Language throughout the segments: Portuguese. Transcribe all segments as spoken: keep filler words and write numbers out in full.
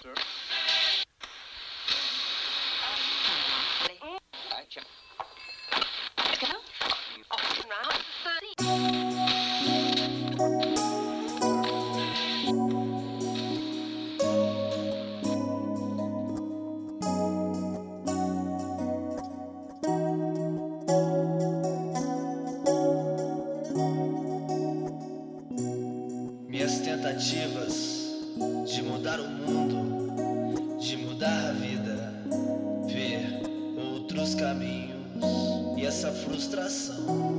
Minhas tentativas de mudar o mundo, de mudar a vida, ver outros caminhos e essa frustração.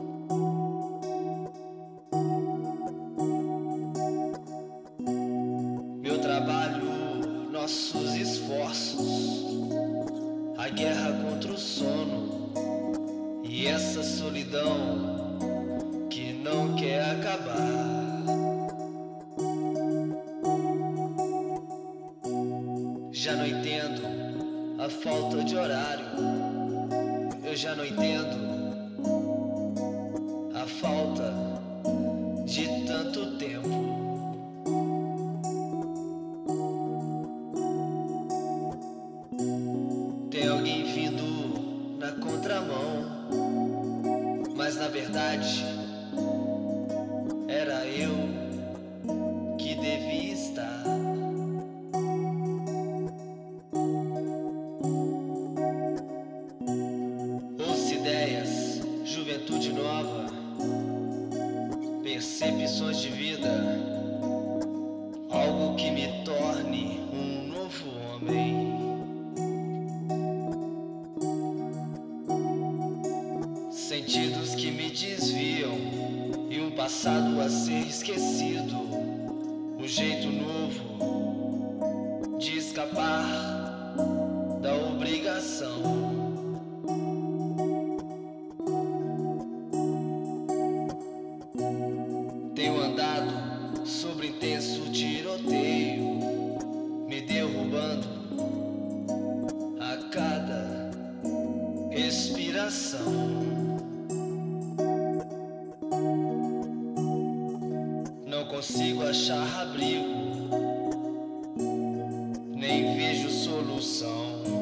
Meu trabalho, nossos esforços, a guerra contra o sono e essa solidão que não quer acabar. Já não entendo a falta de horário, eu já não entendo a falta de tanto tempo. Tem alguém vindo na contramão, mas na verdade era eu que devia estar. Ideias, juventude nova, percepções de vida, algo que me torne um novo homem. Sentidos que me desviam e um passado a ser esquecido, um jeito novo de escapar da obrigação. Tenho andado sobre intenso tiroteio, me derrubando a cada expiração. Não consigo achar abrigo, nem vejo solução.